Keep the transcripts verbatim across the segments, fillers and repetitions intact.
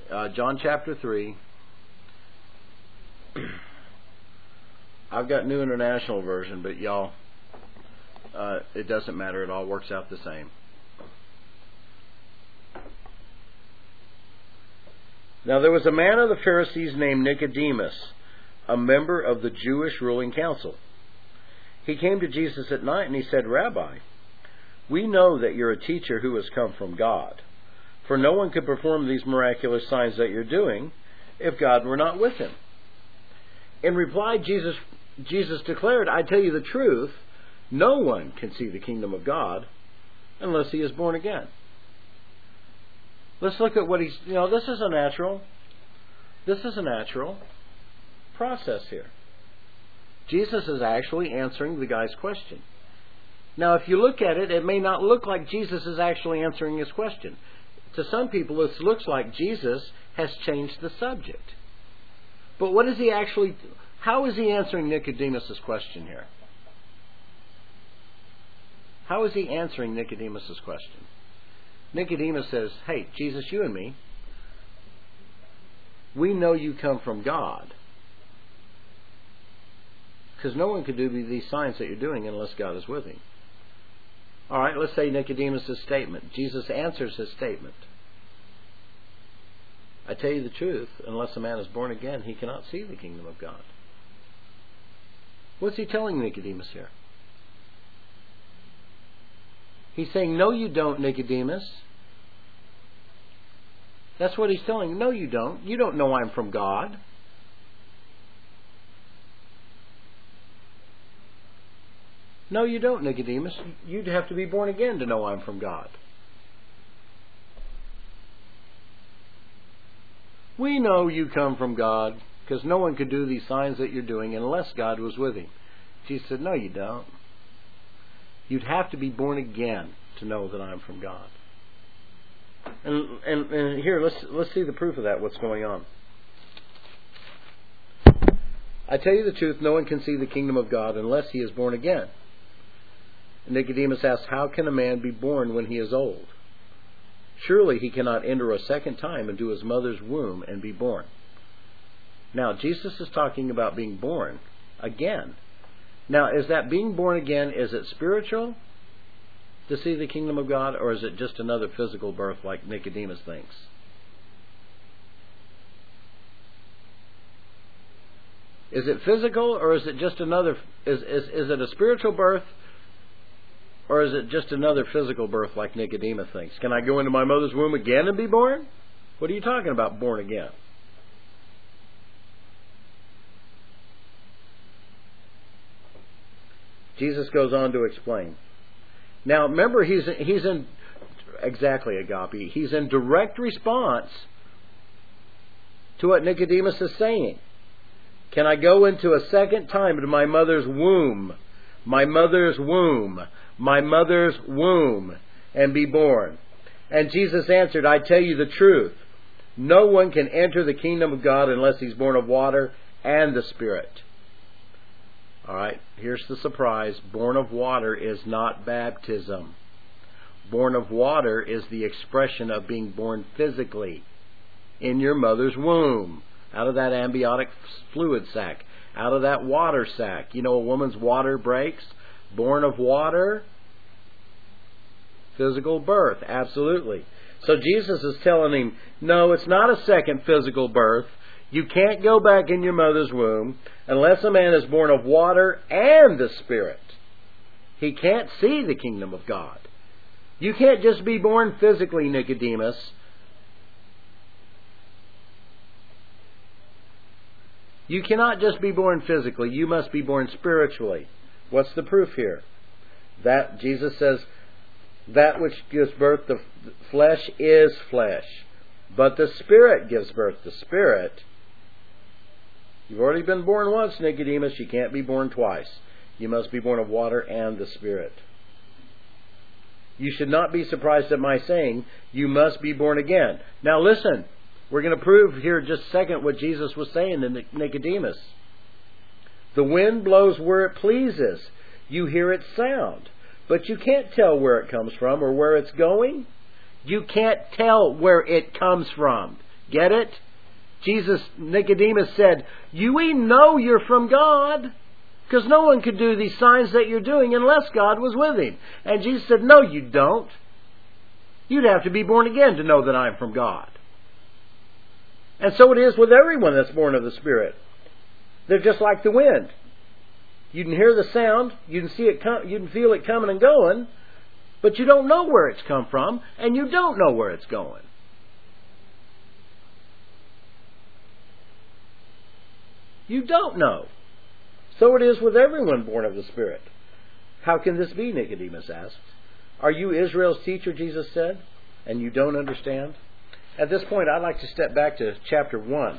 uh, John chapter three. I've got New International Version, but y'all, uh, it doesn't matter. It all works out the same. Now there was a man of the Pharisees named Nicodemus, a member of the Jewish ruling council. He came to Jesus at night and he said, "Rabbi, we know that you're a teacher who has come from God. For no one could perform these miraculous signs that you're doing if God were not with him." In reply, Jesus, Jesus declared, "I tell you the truth, no one can see the kingdom of God unless he is born again." Let's look at what he's, you know, this is a natural, this is a natural process here. Jesus is actually answering the guy's question. Now, if you look at it, it may not look like Jesus is actually answering his question. To some people, it looks like Jesus has changed the subject. But what is he actually, how is he answering Nicodemus' question here? How is he answering Nicodemus' question? Nicodemus says, "Hey, Jesus, you and me, we know you come from God. Because no one could do these signs that you're doing unless God is with him." All right, let's say Nicodemus' statement. Jesus answers his statement. "I tell you the truth, unless a man is born again, he cannot see the kingdom of God." What's he telling Nicodemus here? He's saying, "No, you don't, Nicodemus." That's what he's telling him. "No, you don't. You don't know I'm from God." "No, you don't, Nicodemus. You'd have to be born again to know I'm from God." "We know you come from God because no one could do these signs that you're doing unless God was with him." Jesus said, "No, you don't. You'd have to be born again to know that I'm from God." And, and, and here, let's let's see the proof of that, what's going on. "I tell you the truth, no one can see the kingdom of God unless he is born again." And Nicodemus asked, "How can a man be born when he is old? Surely he cannot enter a second time into his mother's womb and be born." Now, Jesus is talking about being born again. Now, is that being born again, is it spiritual to see the kingdom of God, or is it just another physical birth like Nicodemus thinks? Is it physical, or is it just another, is, is, is it a spiritual birth, or is it just another physical birth like Nicodemus thinks? Can I go into my mother's womb again and be born? What are you talking about, born again? Jesus goes on to explain. Now, remember, he's he's in, exactly, agape, he's in direct response to what Nicodemus is saying. Can I go into a second time into my mother's womb, my mother's womb, my mother's womb, and be born? And Jesus answered, "I tell you the truth. No one can enter the kingdom of God unless he's born of water and the Spirit." All right, here's the surprise. Born of water is not baptism. Born of water is the expression of being born physically in your mother's womb, out of that amniotic fluid sac, out of that water sac. You know, a woman's water breaks. Born of water, physical birth, absolutely. So Jesus is telling him, no, it's not a second physical birth. You can't go back in your mother's womb unless a man is born of water and the Spirit. He can't see the kingdom of God. You can't just be born physically, Nicodemus. You cannot just be born physically. You must be born spiritually. What's the proof here? That Jesus says, that which gives birth to flesh is flesh, but the Spirit gives birth to spirit. You've already been born once, Nicodemus. You can't be born twice. You must be born of water and the Spirit. You should not be surprised at my saying, you must be born again. Now listen, we're going to prove here in just a second what Jesus was saying to Nicodemus. The wind blows where it pleases. You hear its sound, but you can't tell where it comes from or where it's going. You can't tell where it comes from. Get it? Jesus, Nicodemus said, "You we know you're from God, because no one could do these signs that you're doing unless God was with him." And Jesus said, "No, you don't. You'd have to be born again to know that I'm from God." And so it is with everyone that's born of the Spirit. They're just like the wind. You can hear the sound, you can see it, come, you can feel it coming and going, but you don't know where it's come from, and you don't know where it's going. You don't know. So it is with everyone born of the Spirit. "How can this be?" Nicodemus asked. "Are you Israel's teacher," Jesus said, "and you don't understand?" At this point, I'd like to step back to chapter one.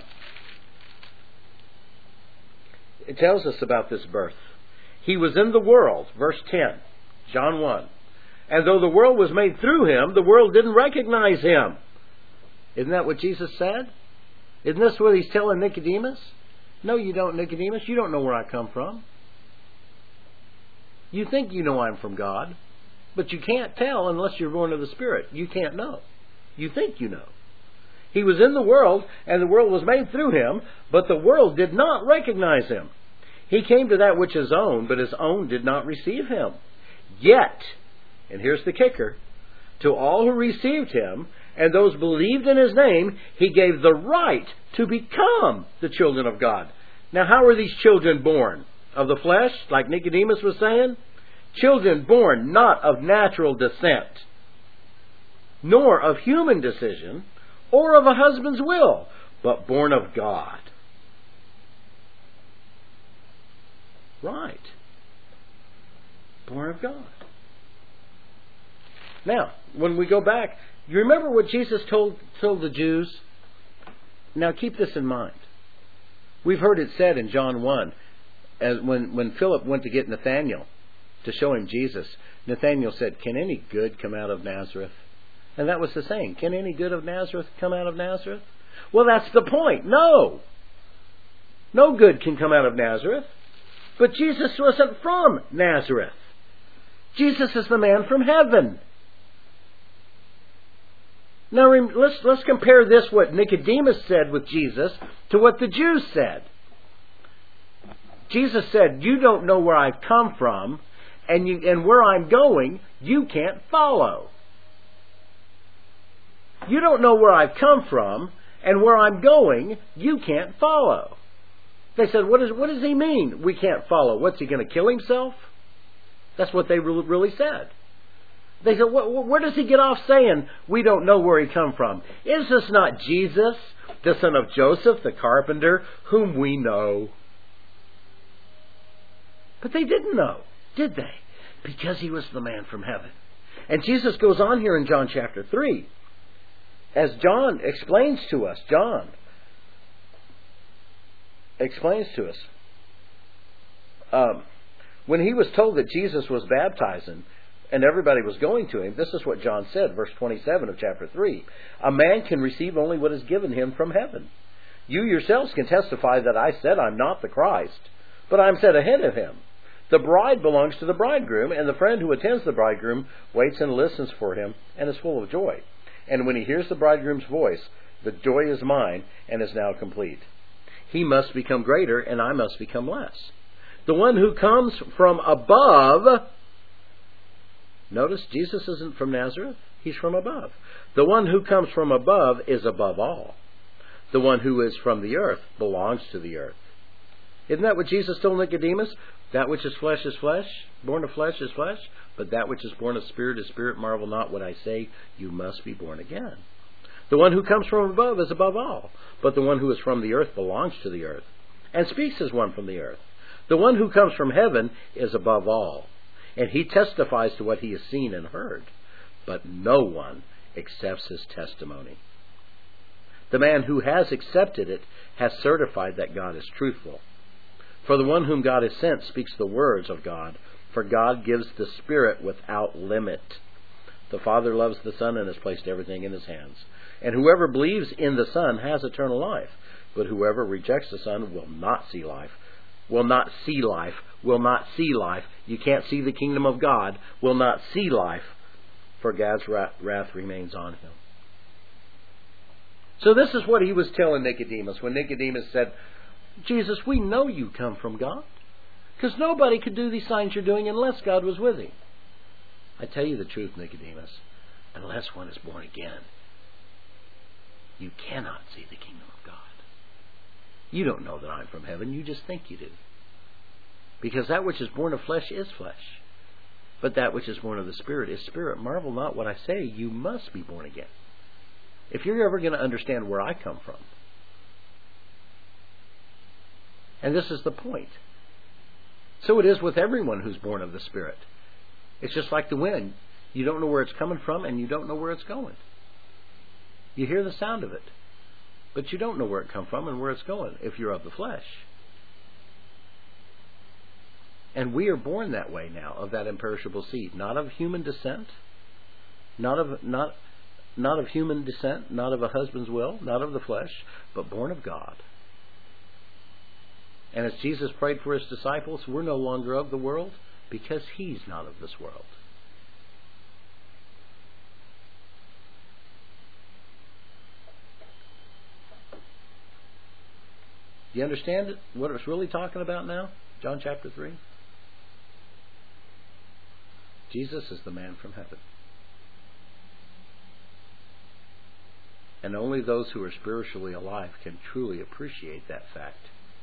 It tells us about this birth. "He was in the world," verse ten, John one. "And though the world was made through him, the world didn't recognize him." Isn't that what Jesus said? Isn't this what he's telling Nicodemus? "No, you don't, Nicodemus. You don't know where I come from. You think you know I'm from God, but you can't tell unless you're born of the Spirit. You can't know. You think you know. He was in the world, and the world was made through him, but the world did not recognize him. He came to that which is own, but his own did not receive him. Yet," and here's the kicker, "to all who received him, and those believed in his name, he gave the right to become the children of God." Now, how are these children born? Of the flesh, like Nicodemus was saying? Children born not of natural descent, nor of human decision, or of a husband's will, but born of God. Right. Born of God. Now, when we go back, you remember what Jesus told, told the Jews? Now keep this in mind. We've heard it said in John one, as when, when Philip went to get Nathanael to show him Jesus, Nathanael said, "Can any good come out of Nazareth?" And that was the saying. Can any good of Nazareth come out of Nazareth? Well, that's the point. No. No good can come out of Nazareth. But Jesus wasn't from Nazareth. Jesus is the man from heaven. Now, let's, let's compare this, what Nicodemus said with Jesus, to what the Jews said. Jesus said, "You don't know where I've come from, and, you, and where I'm going, you can't follow. You don't know where I've come from, and where I'm going, you can't follow." They said, what, is, what does he mean, we can't follow? What's he going to kill himself? That's what they really said. They said, where does he get off saying, we don't know where he come from? Is this not Jesus, the son of Joseph, the carpenter, whom we know? But they didn't know, did they? Because he was the man from heaven. And Jesus goes on here in John chapter three. As John explains to us, John explains to us, um, when he was told that Jesus was baptizing, and everybody was going to him, this is what John said, verse twenty-seven of chapter three. "A man can receive only what is given him from heaven. You yourselves can testify that I said I'm not the Christ, but I'm sent ahead of him. The bride belongs to the bridegroom, and the friend who attends the bridegroom waits and listens for him and is full of joy. And when he hears the bridegroom's voice, the joy is mine and is now complete. He must become greater, and I must become less. The one who comes from above," notice Jesus isn't from Nazareth, he's from above. "The one who comes from above is above all. The one who is from the earth belongs to the earth." Isn't that what Jesus told Nicodemus? That which is flesh is flesh, born of flesh is flesh, but that which is born of spirit is spirit. Marvel not what I say, you must be born again. The one who comes from above is above all, but the one who is from the earth belongs to the earth, and speaks as one from the earth. The one who comes from heaven is above all, and he testifies to what he has seen and heard, but no one accepts his testimony. The man who has accepted it has certified that God is truthful. For the one whom God has sent speaks the words of God, for God gives the Spirit without limit. The Father loves the Son and has placed everything in his hands. And whoever believes in the Son has eternal life, but whoever rejects the Son will not see life. Will not see life. Will not see life. You can't see the kingdom of God. Will not see life, for God's wrath remains on him. So this is what he was telling Nicodemus when Nicodemus said, Jesus, we know you come from God, because nobody could do these signs you're doing unless God was with him. I tell you the truth, Nicodemus, unless one is born again, you cannot see the kingdom of God. You don't know that I'm from heaven, you just think you do. Because that which is born of flesh is flesh, but that which is born of the Spirit is spirit. Marvel not what I say, you must be born again. If you're ever going to understand where I come from. And this is the point. So it is with everyone who's born of the Spirit. It's just like the wind. You don't know where it's coming from and you don't know where it's going. You hear the sound of it, but you don't know where it comes from and where it's going if you're of the flesh. And we are born that way now, of that imperishable seed, not of human descent, not of not not of human descent, not of a husband's will, not of the flesh, but born of God. And as Jesus prayed for his disciples, we're no longer of the world because he's not of this world. Do you understand it, what it's really talking about now? John chapter three. Jesus is the man from heaven. And only those who are spiritually alive can truly appreciate that fact.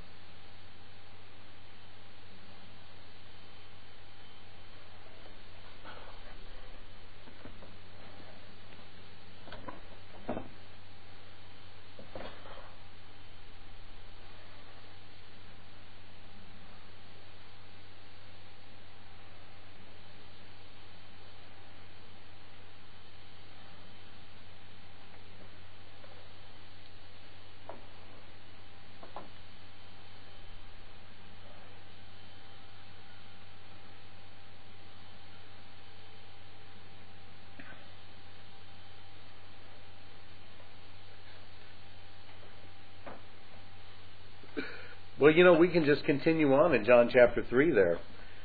Well, you know, we can just continue on in John chapter three there.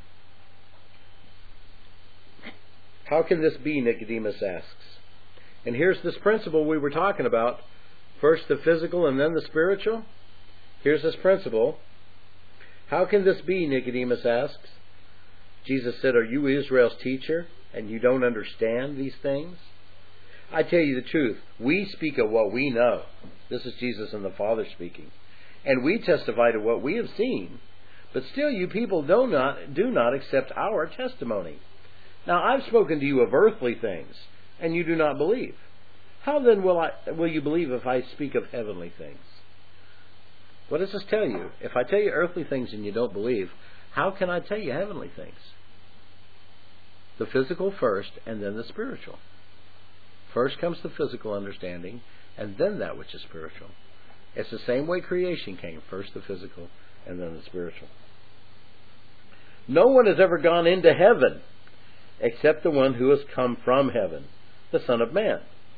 How can this be, Nicodemus asks. And here's this principle we were talking about. First the physical and then the spiritual. Here's this principle. How can this be, Nicodemus asks. Jesus said, are you Israel's teacher and you don't understand these things? I tell you the truth. We speak of what we know. This is Jesus and the Father speaking. And we testify to what we have seen, but still you people do not do not accept our testimony. Now I've spoken to you of earthly things, and you do not believe. How then will I will you believe if I speak of heavenly things? What does this tell you? If I tell you earthly things and you don't believe, how can I tell you heavenly things? The physical first, and then the spiritual. First comes the physical understanding, and then that which is spiritual. It's the same way creation came. First the physical and then the spiritual. No one has ever gone into heaven except the one who has come from heaven, the Son of Man.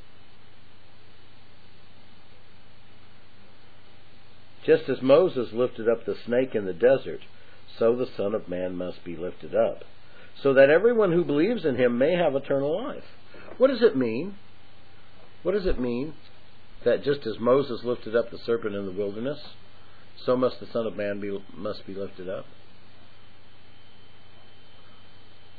Just as Moses lifted up the snake in the desert, so the Son of Man must be lifted up, so that everyone who believes in him may have eternal life. What does it mean? What does it mean? That just as Moses lifted up the serpent in the wilderness, so must the Son of Man be must be lifted up.